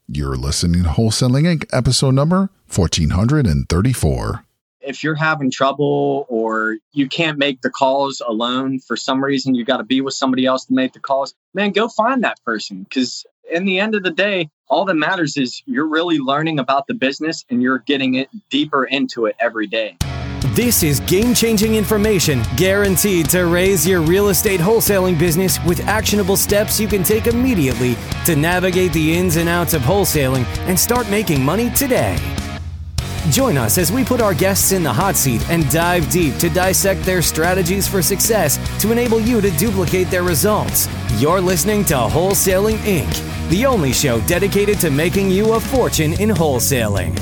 You're listening to Wholesaling Inc., episode number 1434. If you're having trouble or you can't make the calls alone for some reason, you got to be with somebody else to make the calls, man, go find that person. Because in the end of the day, all that matters is you're really learning about the business and you're getting it deeper into it every day. This is game-changing information guaranteed to raise your real estate wholesaling business with actionable steps you can take immediately to navigate the ins and outs of wholesaling and start making money today. Join us as we put our guests in the hot seat and dive deep to dissect their strategies for success to enable you to duplicate their results. You're listening to Wholesaling Inc., the only show dedicated to making you a fortune in wholesaling.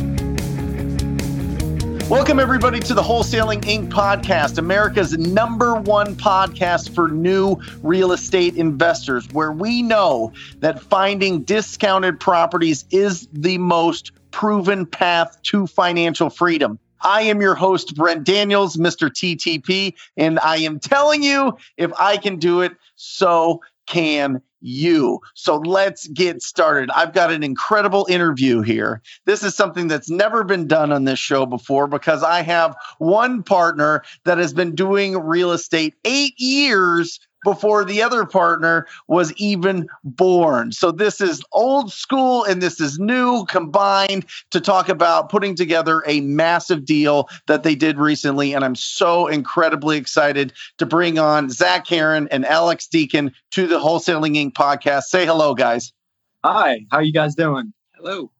Welcome, everybody, to the Wholesaling Inc. podcast, America's #1 podcast for new real estate investors, where we know that finding discounted properties is the most proven path to financial freedom. I am your host, Brent Daniels, Mr. TTP, and I am telling you, if I can do it, so can you. So let's get started. I've got an incredible interview here. This is something that's never been done on this show before because I have one partner that has been doing real estate 8 years before the other partner was even born. So this is old school and this is new combined to talk about putting together a massive deal that they did recently. And I'm so incredibly excited to bring on Zach Heron and Alex Deacon to the Wholesaling Inc. podcast. Say hello, guys. Hi, how you guys doing? Hello.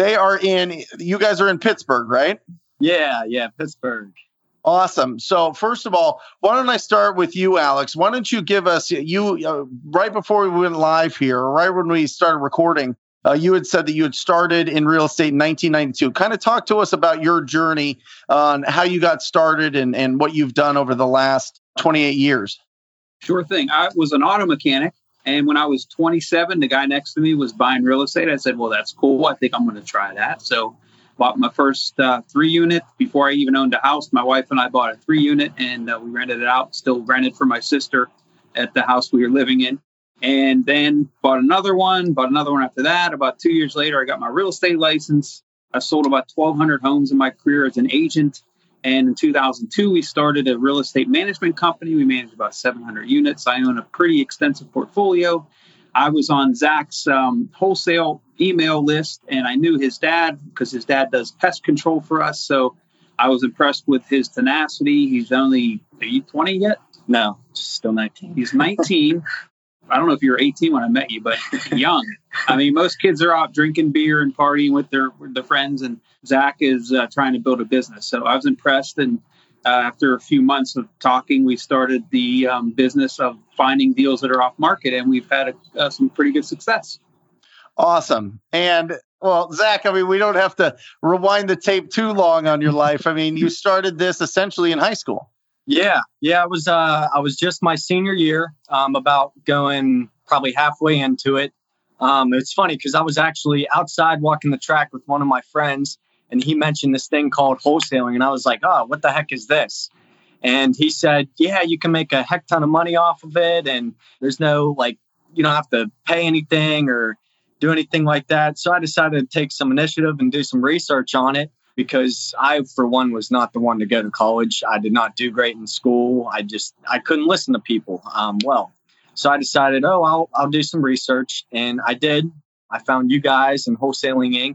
You guys are in Pittsburgh, right? Yeah, Pittsburgh. Awesome. So first of all, why don't I start with you, Alex? Why don't you give us, right before we went live here, right when we started recording, you had said that you had started in real estate in 1992. Kind of talk to us about your journey on how you got started and what you've done over the last 28 years. Sure thing. I was an auto mechanic. And when I was 27, the guy next to me was buying real estate. I said, well, that's cool. I think I'm going to try that. So bought my first 3-unit before I even owned a house. My wife and I bought a 3-unit and we rented it out, still rented for my sister at the house we were living in. And then bought another one after that. About 2 years later, I got my real estate license. I sold about 1,200 homes in my career as an agent. And in 2002, we started a real estate management company. We managed about 700 units. I own a pretty extensive portfolio. I was on Zach's wholesale email list, and I knew his dad because his dad does pest control for us. So I was impressed with his tenacity. He's only, are you 20 yet? No, still 19. He's 19. I don't know if you were 18 when I met you, but young. I mean, most kids are out drinking beer and partying with their friends, and Zach is trying to build a business. So I was impressed, and after a few months of talking, we started the business of finding deals that are off market, and we've had some pretty good success. Awesome. And well, Zach, I mean, we don't have to rewind the tape too long on your life. I mean, you started this essentially in high school. Yeah. I was just my senior year, about going probably halfway into it. It's funny because I was actually outside walking the track with one of my friends, and he mentioned this thing called wholesaling, and I was like, "Oh, what the heck is this?" And he said, "Yeah, you can make a heck ton of money off of it, and there's no you don't have to pay anything or do anything like that." So I decided to take some initiative and do some research on it. Because I, for one, was not the one to go to college. I did not do great in school. I couldn't listen to people well. So I decided, I'll do some research. And I did. I found you guys and Wholesaling Inc.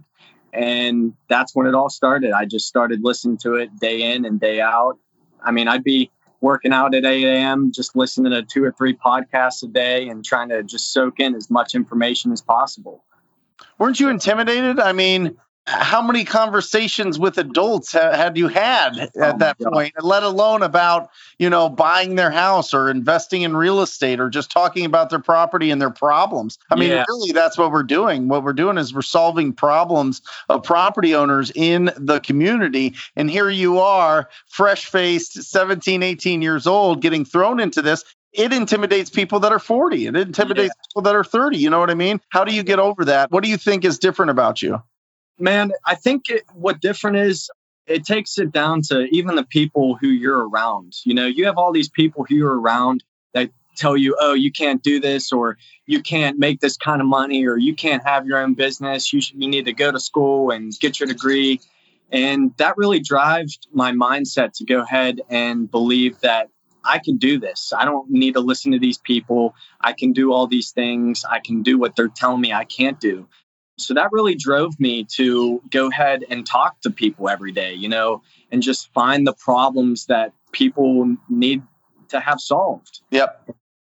And that's when it all started. I just started listening to it day in and day out. I mean, I'd be working out at 8 a.m., just listening to 2 or 3 podcasts a day and trying to just soak in as much information as possible. Weren't you intimidated? I mean, how many conversations with adults had you had at that point, let alone about, buying their house or investing in real estate or just talking about their property and their problems? I mean, really, that's what we're doing. What we're doing is we're solving problems of property owners in the community. And here you are, fresh-faced, 17, 18 years old, getting thrown into this. It intimidates people that are 40. It intimidates people that are 30. You know what I mean? How do you get over that? What do you think is different about you? Man, I think what different is it takes it down to even the people who you're around. You have all these people who you're around that tell you, oh, you can't do this, or you can't make this kind of money, or you can't have your own business. You need to go to school and get your degree. And that really drives my mindset to go ahead and believe that I can do this. I don't need to listen to these people. I can do all these things. I can do what they're telling me I can't do. So that really drove me to go ahead and talk to people every day, and just find the problems that people need to have solved. Yep.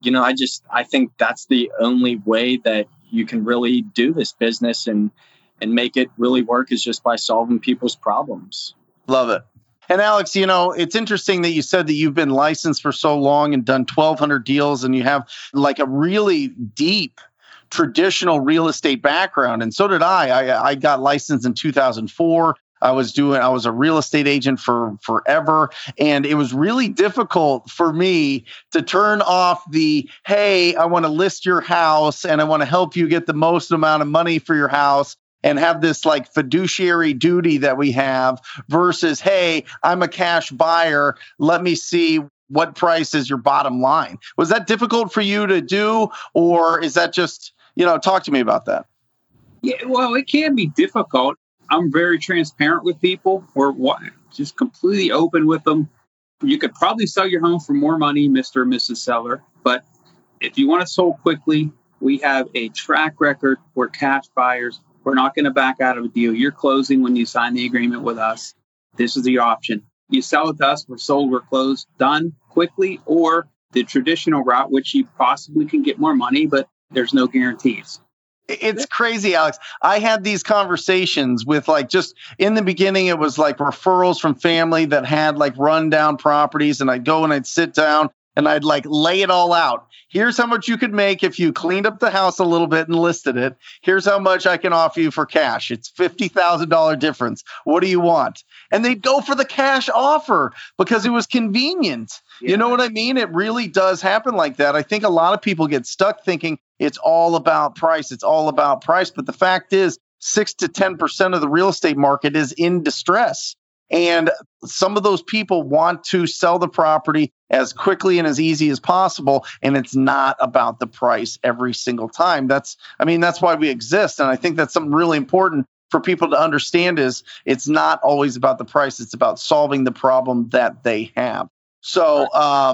I think that's the only way that you can really do this business and make it really work, is just by solving people's problems. Love it. And Alex, it's interesting that you said that you've been licensed for so long and done 1,200 deals, and you have like a really deep traditional real estate background. And so did I. I got licensed in 2004. I was a real estate agent for forever. And it was really difficult for me to turn off the, hey, I want to list your house and I want to help you get the most amount of money for your house, and have this like fiduciary duty that we have, versus, hey, I'm a cash buyer. Let me see what price is your bottom line. Was that difficult for you to do, or is that just, talk to me about that? Yeah, well, it can be difficult. I'm very transparent with people. We're just completely open with them. You could probably sell your home for more money, Mr. and Mrs. Seller. But if you want it sold quickly, we have a track record. We're cash buyers. We're not going to back out of a deal. You're closing when you sign the agreement with us. This is the option. You sell it to us, we're sold, we're closed, done quickly, or the traditional route, which you possibly can get more money, but there's no guarantees. It's crazy, Alex. I had these conversations with just in the beginning, it was like referrals from family that had like rundown properties, and I'd go and I'd sit down and I'd like lay it all out. Here's how much you could make if you cleaned up the house a little bit and listed it. Here's how much I can offer you for cash. It's $50,000 difference. What do you want? And they'd go for the cash offer because it was convenient. Yeah. You know what I mean? It really does happen like that. I think a lot of people get stuck thinking it's all about price. It's all about price. But the fact is 6 to 10% of the real estate market is in distress. And some of those people want to sell the property as quickly and as easy as possible. And it's not about the price every single time. That's why we exist. And I think that's something really important for people to understand, is it's not always about the price. It's about solving the problem that they have. So,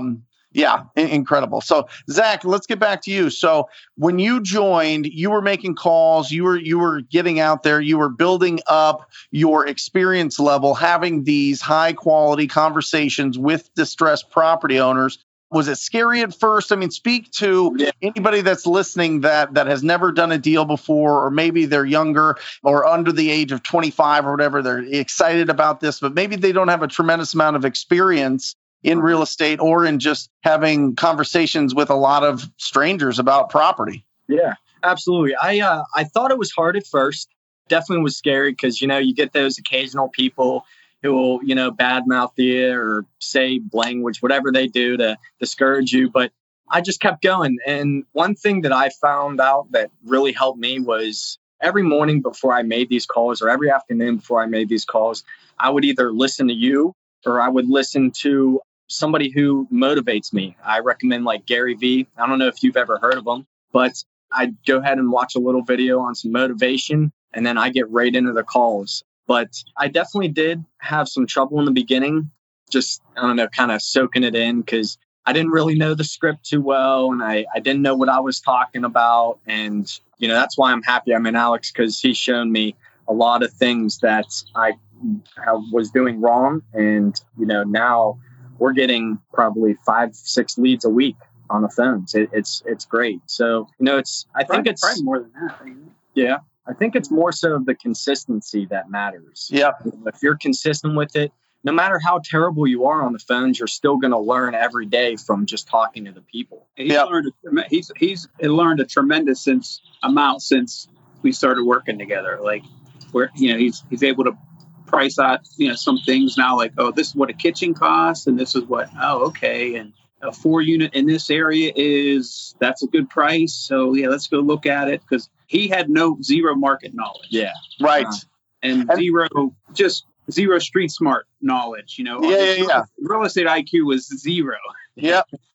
yeah, incredible. So, Zach, let's get back to you. So, when you joined, you were making calls, you were getting out there, you were building up your experience level, having these high quality conversations with distressed property owners. Was it scary at first? Speak to anybody that's listening that has never done a deal before, or maybe they're younger or under the age of 25 or whatever. They're excited about this, but maybe they don't have a tremendous amount of experience in real estate or in just having conversations with a lot of strangers about property. Yeah, absolutely. I thought it was hard at first. Definitely was scary because, you get those occasional people who will, badmouth you or say language, whatever they do to discourage you. But I just kept going. And one thing that I found out that really helped me was every morning before I made these calls, or every afternoon before I made these calls, I would either listen to you or I would listen to somebody who motivates me. I recommend like Gary Vee. I don't know if you've ever heard of him, but I'd go ahead and watch a little video on some motivation, and then I get right into the calls. But I definitely did have some trouble in the beginning, just, kind of soaking it in, because I didn't really know the script too well, and I didn't know what I was talking about. And, that's why I'm happy I'm in Alex, because he's shown me a lot of things that I was doing wrong. And, now we're getting probably 5-6 leads a week on the phones. It's great. So, I think it's probably more than that. Yeah. I think it's more so the consistency that matters. Yeah. If you're consistent with it, no matter how terrible you are on the phones, you're still going to learn every day from just talking to the people. He's learned a tremendous amount since we started working together. Like, he's able to price out, some things now, like, oh, this is what a kitchen costs, and this is what, oh, okay, and a 4-unit in this area that's a good price. So yeah, let's go look at it, because he had zero market knowledge. Yeah, right, and zero street smart knowledge. Yeah. Real estate IQ was zero. Yeah.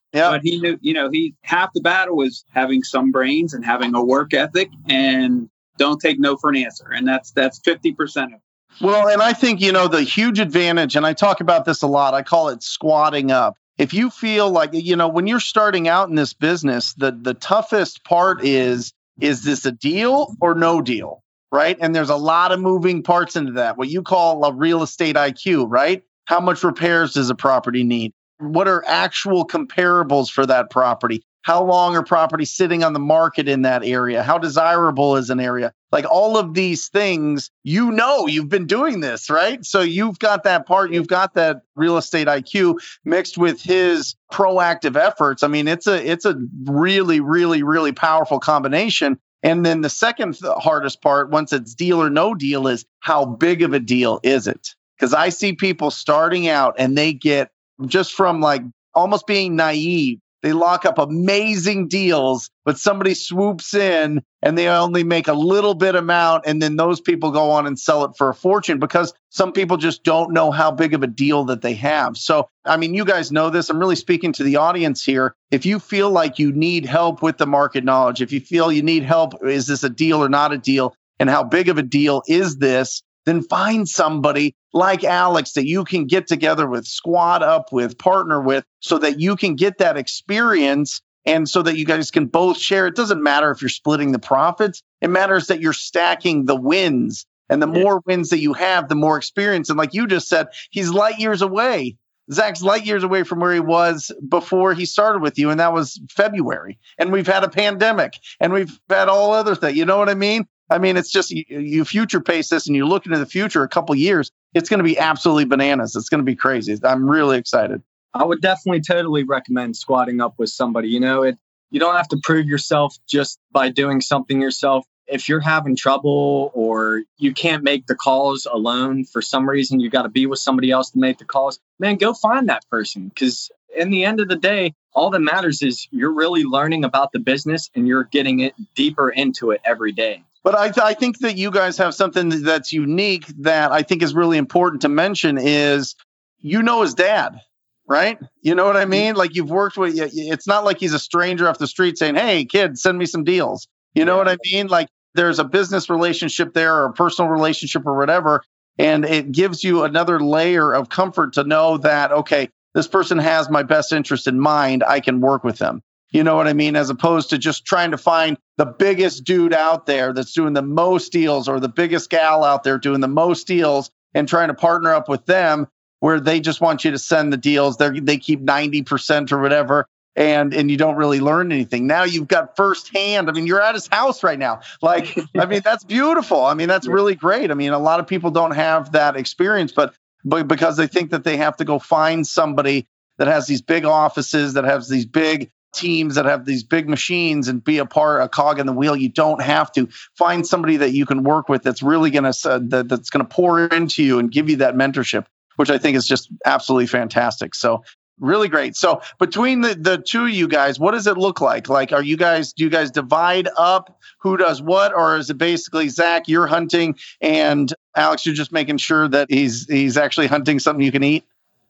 Yeah. But he knew, half the battle was having some brains and having a work ethic and don't take no for an answer. And that's 50% of it. Well, and I think, the huge advantage, and I talk about this a lot, I call it squatting up. If you feel like, when you're starting out in this business, the toughest part is this a deal or no deal, right? And there's a lot of moving parts into that, what you call a real estate IQ, right? How much repairs does a property need? What are actual comparables for that property? How long are properties sitting on the market in that area? How desirable is an area? Like all of these things, you've been doing this, right? So you've got that part, you've got that real estate IQ mixed with his proactive efforts. I mean, it's a really, really, really powerful combination. And then the second hardest part, once it's deal or no deal, is how big of a deal is it? Because I see people starting out and they get just from like almost being naive. They lock up amazing deals, but somebody swoops in and they only make a little bit amount. And then those people go on and sell it for a fortune because some people just don't know how big of a deal that they have. So, I mean, you guys know this. I'm really speaking to the audience here. If you feel like you need help with the market knowledge, if you feel you need help, is this a deal or not a deal? And how big of a deal is this? Then find somebody like Alex that you can get together with, squad up with, partner with, so that you can get that experience and so that you guys can both share. It doesn't matter if you're splitting the profits. It matters that you're stacking the wins. And the more wins that you have, the more experience. And like you just said, he's light years away. Zach's light years away from where he was before he started with you. And that was February. And we've had a pandemic and we've had all other things. You know what I mean? I mean, it's just you future pace this and you look into the future a couple years, it's going to be absolutely bananas. It's going to be crazy. I'm really excited. I would definitely totally recommend squatting up with somebody. You don't have to prove yourself just by doing something yourself. If you're having trouble or you can't make the calls alone for some reason, you got to be with somebody else to make the calls, man, go find that person. Because in the end of the day, all that matters is you're really learning about the business and you're getting it deeper into it every day. But I think that you guys have something that's unique that I think is really important to mention is, his dad, right? You know what I mean? Like you've worked with, it's not like he's a stranger off the street saying, hey, kid, send me some deals. You know what I mean? Like there's a business relationship there or a personal relationship or whatever. And it gives you another layer of comfort to know that, okay, this person has my best interest in mind. I can work with them. You know what I mean? As opposed to just trying to find the biggest dude out there that's doing the most deals or the biggest gal out there doing the most deals and trying to partner up with them where they just want you to send the deals. They keep 90% or whatever. And you don't really learn anything. Now you've got firsthand. I mean, you're at his house right now. Like, I mean, that's beautiful. I mean, that's really great. I mean, a lot of people don't have that experience, but because they think that they have to go find somebody that has these big offices, that has these big teams, that have these big machines and be a cog in the wheel. You don't have to. Find somebody that you can work with that's really going to that's going to pour into you and give you that mentorship, which I think is just absolutely fantastic. So really great. So between the two of you guys, what does it look like? Like, do you guys divide up who does what, or is it basically Zach, you're hunting, and Alex, you're just making sure that he's actually hunting something you can eat?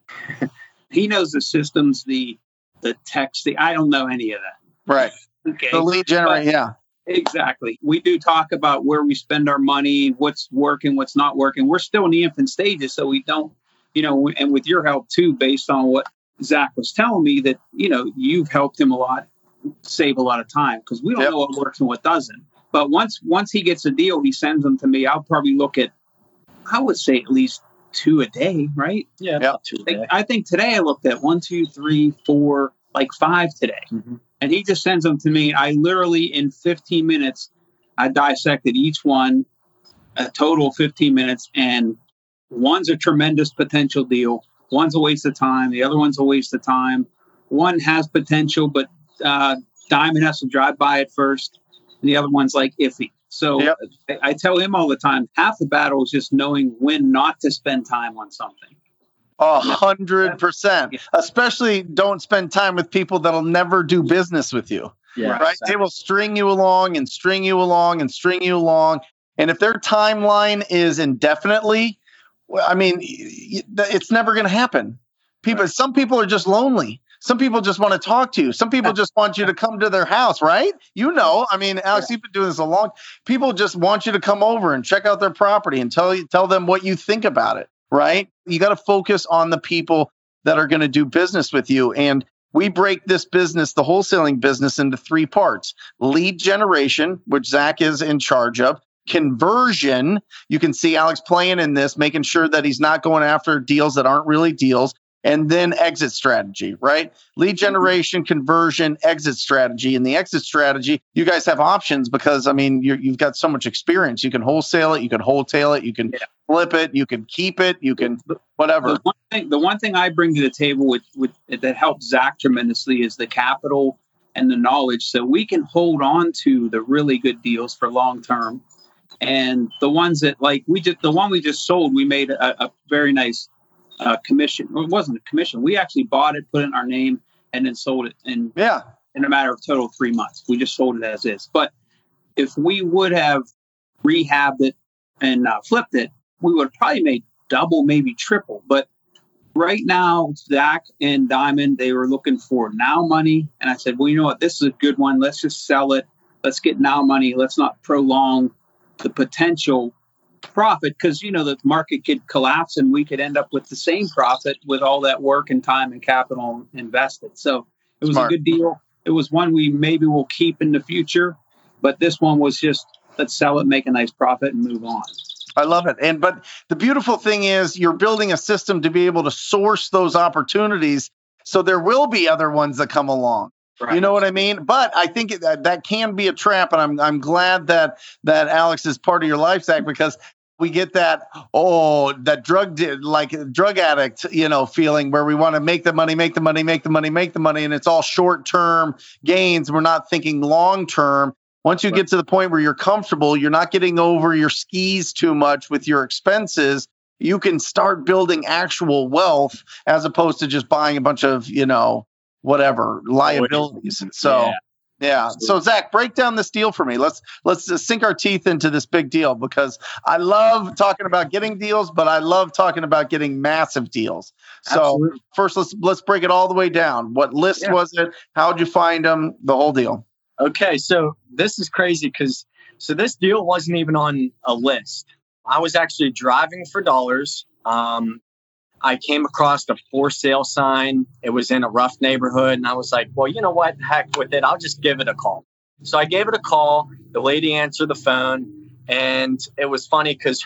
He knows the systems, the text. I don't know any of that. Right. Okay. The lead generate, yeah. Exactly. We do talk about where we spend our money, what's working, what's not working. We're still in the infant stages, so we don't, and with your help too, based on what Zach was telling me, that, you've helped him a lot, save a lot of time, because we don't know what works and what doesn't. But once he gets a deal, he sends them to me. I'll probably look at, I would say at least 2 a day, right? Yeah. 2 a day. I think today I looked at 1, 2, 3, 4, like 5 today. Mm-hmm. And he just sends them to me. I literally, in 15 minutes, I dissected each one, a total of 15 minutes. And one's a tremendous potential deal. One's a waste of time. The other one's a waste of time. One has potential, but Diamond has to drive by it first. And the other one's like iffy. So I tell him all the time, half the battle is just knowing when not to spend time on something. 100%. Especially don't spend time with people that'll never do business with you. Yeah, right? Exactly. They will string you along and string you along and string you along. And if their timeline is indefinitely, I mean, it's never going to happen. Some people are just lonely. some people just want to talk to you. Some people just want you to come to their house, right? I mean, Alex, you've been doing this a long. People just want you to come over and check out their property and tell them what you think about it, right? You got to focus on the people that are going to do business with you. And we break this business, the wholesaling business, into 3 parts: lead generation, which Zach is in charge of; conversion, you can see Alex playing in this, making sure that he's not going after deals that aren't really deals; and then exit strategy, right? Lead generation, conversion, exit strategy. And the exit strategy, you guys have options because, I mean, you've got so much experience. You can wholesale it, you can wholetail it, you can flip it, you can keep it, you can whatever. The one thing I bring to the table with that helps Zach tremendously is the capital and the knowledge, so we can hold on to the really good deals for long term. And the ones that, like, the one we just sold, we made a very nice commission. Well, it wasn't a commission. We actually bought it, put it in our name, and then sold it in a matter of total 3 months. We just sold it as is. But if we would have rehabbed it and flipped it, we would have probably made double, maybe triple. But right now, Zach and Diamond, they were looking for now money. And I said, well, you know what? This is a good one. Let's just sell it. Let's get now money. Let's not prolong the potential profit, because the market could collapse and we could end up with the same profit with all that work and time and capital invested. So it was a good deal. It was one we maybe will keep in the future, but this one was just, let's sell it, make a nice profit, and move on. I love it. But the beautiful thing is you're building a system to be able to source those opportunities, so there will be other ones that come along. Right. You know what I mean? But I think that can be a trap, and I'm glad that Alex is part of your life, Zach, because we get that drug addict, feeling where we want to make the money, and it's all short-term gains. We're not thinking long-term. Once you get to the point where you're comfortable, you're not getting over your skis too much with your expenses, you can start building actual wealth as opposed to just buying a bunch of, whatever liabilities. So, yeah. So Zach, break down this deal for me. Let's just sink our teeth into this big deal, because I love talking about getting deals, but I love talking about getting massive deals. So absolutely. First, let's break it all the way down. What list was it? How'd you find them? The whole deal. Okay. So this is crazy because this deal wasn't even on a list. I was actually driving for dollars. I came across a for sale sign. It was in a rough neighborhood. And I was like, well, you know what? Heck with it. I'll just give it a call. So I gave it a call. The lady answered the phone. And it was funny because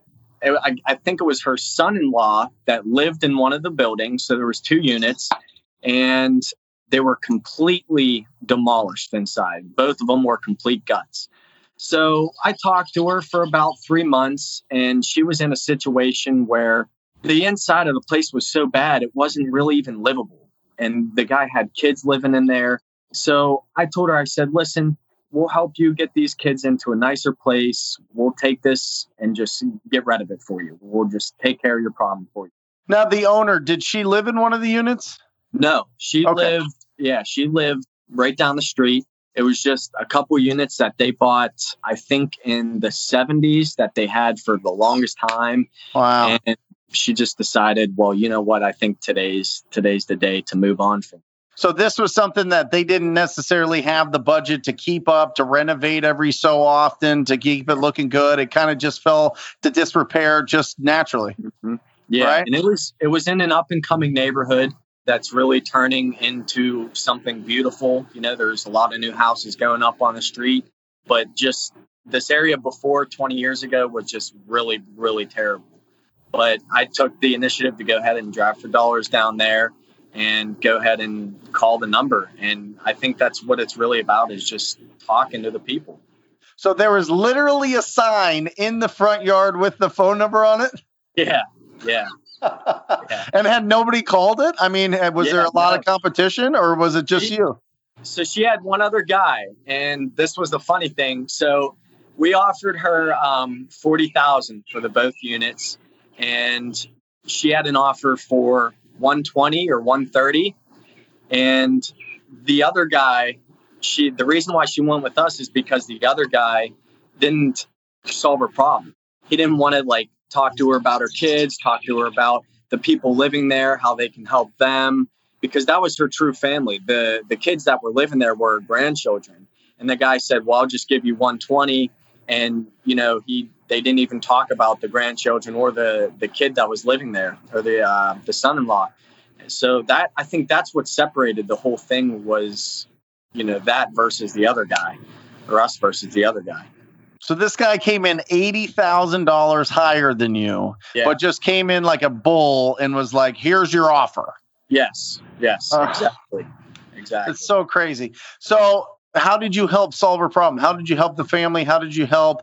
I think it was her son-in-law that lived in one of the buildings. So there was 2 units. And they were completely demolished inside. Both of them were complete guts. So I talked to her for about 3 months. And she was in a situation where the inside of the place was so bad, it wasn't really even livable. And the guy had kids living in there. So I told her, I said, listen, we'll help you get these kids into a nicer place. We'll take this and just get rid of it for you. We'll just take care of your problem for you. Now, the owner, did she live in one of the units? No, she lived right down the street. It was just a couple units that they bought, I think, in the 70s that they had for the longest time. Wow. And she just decided, well, you know what? I think today's the day to move on from. So this was something that they didn't necessarily have the budget to keep up, to renovate every so often, to keep it looking good. It kind of just fell to disrepair just naturally. Mm-hmm. Yeah, right? And it was in an up and coming neighborhood that's really turning into something beautiful. There's a lot of new houses going up on the street, but just this area before 20 years ago was just really, really terrible. But I took the initiative to go ahead and drive for dollars down there and go ahead and call the number. And I think that's what it's really about, is just talking to the people. So there was literally a sign in the front yard with the phone number on it? Yeah. And had nobody called it? I mean, was there a lot of competition, or was it just you? So she had one other guy, and this was the funny thing. So we offered her $40,000 for the both units. And she had an offer for $120 or $130. And the other guy, the reason why she went with us is because the other guy didn't solve her problem. He didn't want to talk to her about her kids, talk to her about the people living there, how they can help them. because that was her true family. The kids that were living there were grandchildren. And the guy said, well, I'll just give you 120. And, they didn't even talk about the grandchildren or the kid that was living there, or the son-in-law. So I think that's what separated the whole thing was, that versus the other guy, or us versus the other guy. So this guy came in $80,000 higher than you, but just came in like a bull and was like, here's your offer. Yes, exactly. It's so crazy. So how did you help solve her problem? How did you help the family? How did you help?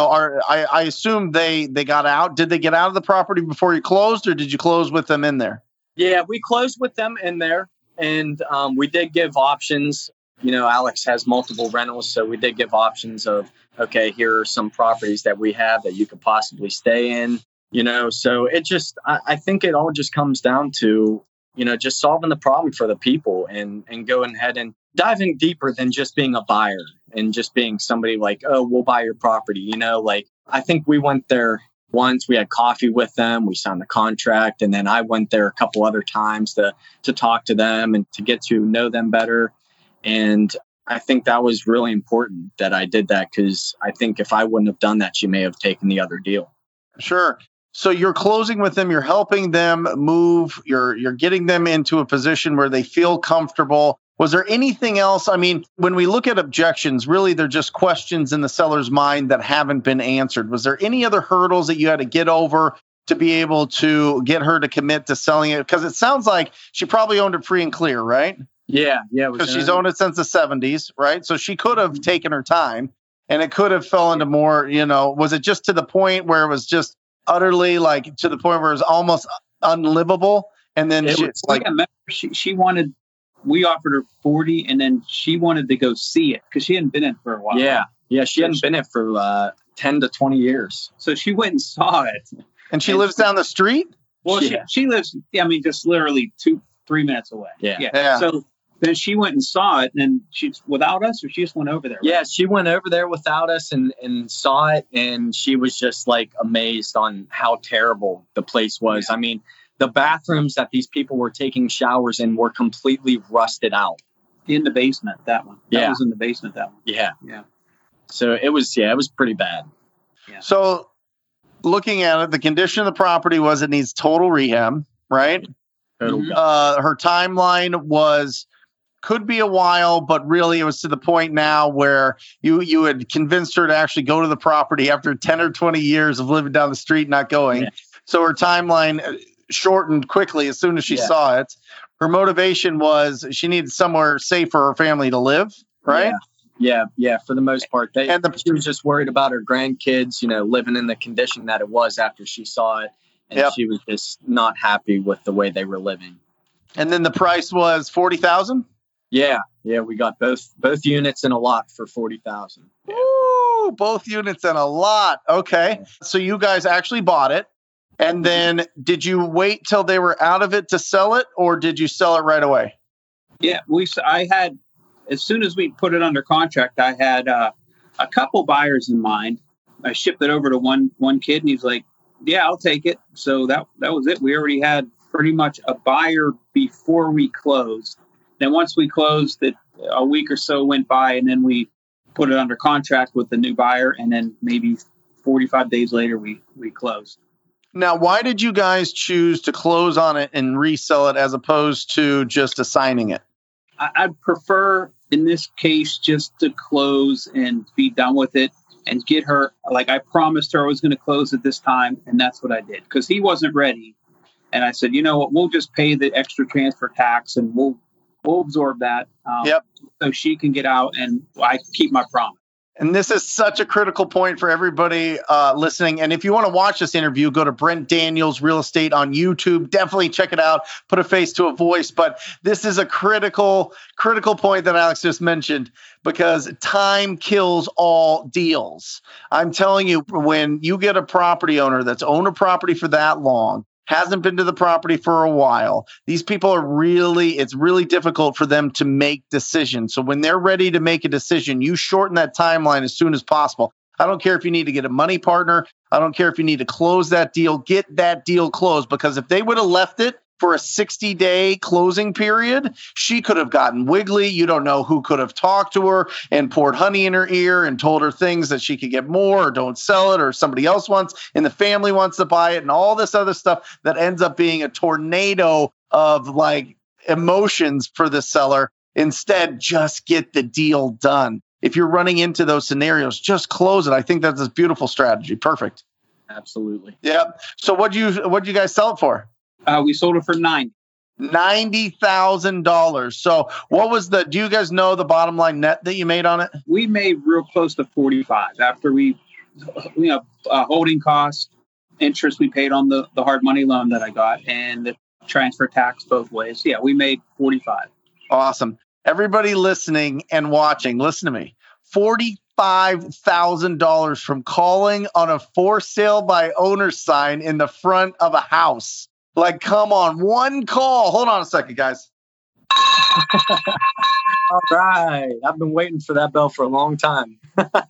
I assume they got out. Did they get out of the property before you closed, or did you close with them in there? Yeah, we closed with them in there, and we did give options. Alex has multiple rentals, so we did give options of, okay, here are some properties that we have that you could possibly stay in. So it just, I think it all just comes down to, just solving the problem for the people and going ahead and diving deeper than just being a buyer and just being somebody like, oh, we'll buy your property. I think we went there once, we had coffee with them, we signed the contract, and then I went there a couple other times to talk to them and to get to know them better. And I think that was really important that I did that, because I think if I wouldn't have done that, she may have taken the other deal. Sure. So you're closing with them, you're helping them move, you're getting them into a position where they feel comfortable. Was there anything else? I mean, when we look at objections, really they're just questions in the seller's mind that haven't been answered. Was there any other hurdles that you had to get over to be able to get her to commit to selling it? Because it sounds like she probably owned it free and clear, right? Yeah. Because she's owned it since the 70s, right? So she could have taken her time, and it could have fell into more, was it just to the point where it was just utterly to the point where it was almost unlivable? And then she wanted, we offered her 40, and then she wanted to go see it because she hadn't been in for a while. Yeah. She hadn't been in for 10 to 20 years. So she went and saw it. And she lives down the street? Well, she lives, just literally 2-3 minutes away. Yeah. So then she went and saw it, and she's without us, or she just went over there? Yeah, she went over there without us and saw it, and she was just amazed on how terrible the place was. Yeah. I mean, the bathrooms that these people were taking showers in were completely rusted out. In the basement, that one. That was in the basement, that one. Yeah. So it was pretty bad. Yeah. So looking at it, the condition of the property was it needs total rehab, right? Mm-hmm. Her timeline could be a while, but really it was to the point now where you had convinced her to actually go to the property after 10 or 20 years of living down the street, not going. Yeah. So her timeline shortened quickly as soon as she saw it. Her motivation was she needed somewhere safe for her family to live, right? Yeah, for the most part. She was just worried about her grandkids, living in the condition that it was after she saw it. And she was just not happy with the way they were living. And then the price was $40,000? Yeah, we got both units and a lot for $40,000. Yeah. Ooh, both units and a lot. Okay. So you guys actually bought it. And then did you wait till they were out of it to sell it, or did you sell it right away? Yeah, I had, as soon as we put it under contract, I had a couple buyers in mind. I shipped it over to one kid, and he's like, yeah, I'll take it. So that was it. We already had pretty much a buyer before we closed. Then once we closed, a week or so went by, and then we put it under contract with the new buyer, and then maybe 45 days later, we closed. Now, why did you guys choose to close on it and resell it as opposed to just assigning it? I'd prefer, in this case, just to close and be done with it and get her, I promised her I was going to close at this time, and that's what I did, because he wasn't ready. And I said, you know what, we'll just pay the extra transfer tax, and we'll absorb that so she can get out, and I keep my promise. And this is such a critical point for everybody listening. And if you want to watch this interview, go to Brent Daniels Real Estate on YouTube. Definitely check it out. Put a face to a voice. But this is a critical point that Alex just mentioned, because time kills all deals. I'm telling you, when you get a property owner that's owned a property for that long, hasn't been to the property for a while, these people it's really difficult for them to make decisions. So when they're ready to make a decision, you shorten that timeline as soon as possible. I don't care if you need to get a money partner. I don't care if you need to close that deal. Get that deal closed, because if they would have left it for a 60-day closing period. She could have gotten wiggly. You don't know who could have talked to her and poured honey in her ear and told her things that she could get more or don't sell it or somebody else wants and the family wants to buy it and all this other stuff that ends up being a tornado of like emotions for the seller. Instead, just get the deal done. If you're running into those scenarios, just close it. I think that's a beautiful strategy. Perfect. Absolutely. Yeah. So what'd you guys sell it for? We sold it for $90,000. So what was do you guys know the bottom line net that you made on it? We made real close to 45 after holding cost, interest we paid on the hard money loan that I got, and the transfer tax both ways. Yeah, we made 45. Awesome. Everybody listening and watching, listen to me. $45,000 from calling on a for sale by owner sign in the front of a house. Like, come on, one call. Hold on a second, guys. All right. I've been waiting for that bell for a long time.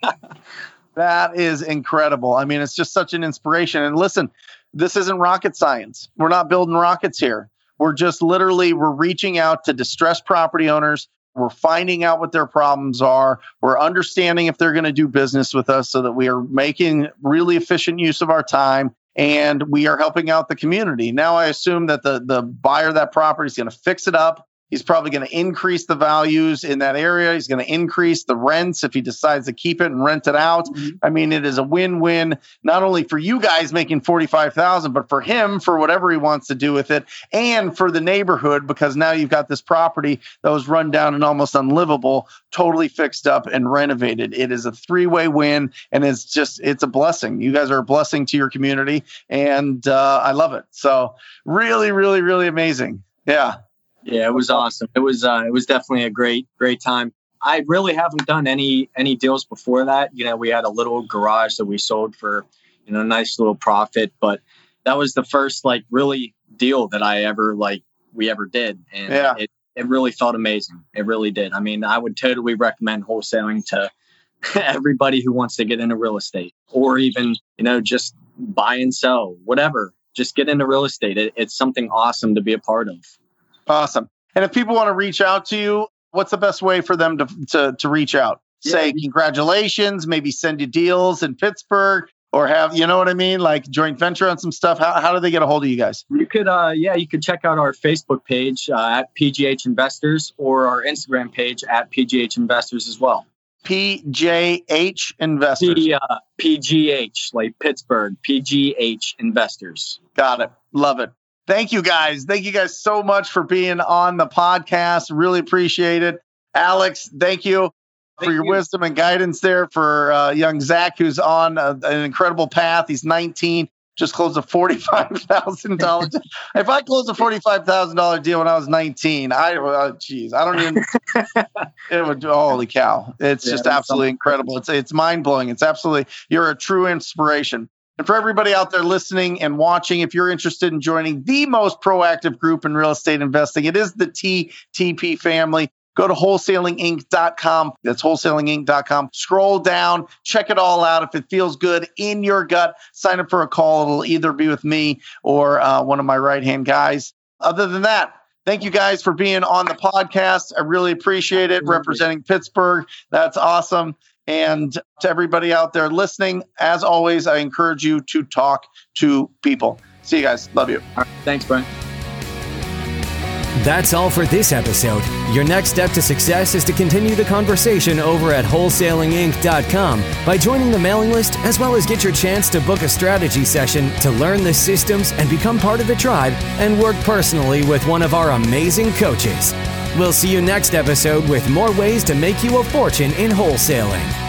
That is incredible. I mean, it's just such an inspiration. And listen, this isn't rocket science. We're not building rockets here. We're just we're reaching out to distressed property owners. We're finding out what their problems are. We're understanding if they're going to do business with us so that we are making really efficient use of our time. And we are helping out the community. Now, I assume that the buyer of that property is going to fix it up. He's probably going to increase the values in that area. He's going to increase the rents if he decides to keep it and rent it out. Mm-hmm. I mean, it is a win-win, not only for you guys making $45,000, but for him for whatever he wants to do with it, and for the neighborhood, because now you've got this property that was run down and almost unlivable, totally fixed up and renovated. It is a three-way win, and it's a blessing. You guys are a blessing to your community, and I love it. So really, really, really amazing. Yeah. Yeah, it was awesome. It was definitely a great time. I really haven't done any deals before that. You know, we had a little garage that we sold for, a nice little profit, but that was the first really deal that we ever did. And it really felt amazing. It really did. I mean, I would totally recommend wholesaling to everybody who wants to get into real estate, or even, just buy and sell, whatever. Just get into real estate. It's something awesome to be a part of. Awesome. And if people want to reach out to you, what's the best way for them to reach out? Say congratulations, maybe send you deals in Pittsburgh, or have, you know what I mean? Like joint venture on some stuff. How do they get a hold of you guys? You could, you could check out our Facebook page at PGH Investors, or our Instagram page at PGH Investors as well. PJH Investors. PGH, like Pittsburgh, PGH Investors. Got it. Love it. Thank you guys. Thank you guys so much for being on the podcast. Really appreciate it. Alex, thank you for your wisdom and guidance there for young Zach, who's on an incredible path. He's 19, just closed a $45,000. If I closed a $45,000 deal when I was 19, I don't even, it would, holy cow. It's just absolutely incredible. It's mind blowing. It's absolutely, you're a true inspiration. And for everybody out there listening and watching, if you're interested in joining the most proactive group in real estate investing, it is the TTP family. Go to wholesalinginc.com. That's wholesalinginc.com. Scroll down, check it all out. If it feels good in your gut, sign up for a call. It'll either be with me or one of my right-hand guys. Other than that, thank you guys for being on the podcast. I really appreciate it. Representing Pittsburgh. That's awesome. And to everybody out there listening, as always, I encourage you to talk to people. See you guys. Love you. All right. Thanks, Brian. That's all for this episode. Your next step to success is to continue the conversation over at wholesalinginc.com by joining the mailing list, as well as get your chance to book a strategy session to learn the systems and become part of the tribe and work personally with one of our amazing coaches. We'll see you next episode with more ways to make you a fortune in wholesaling.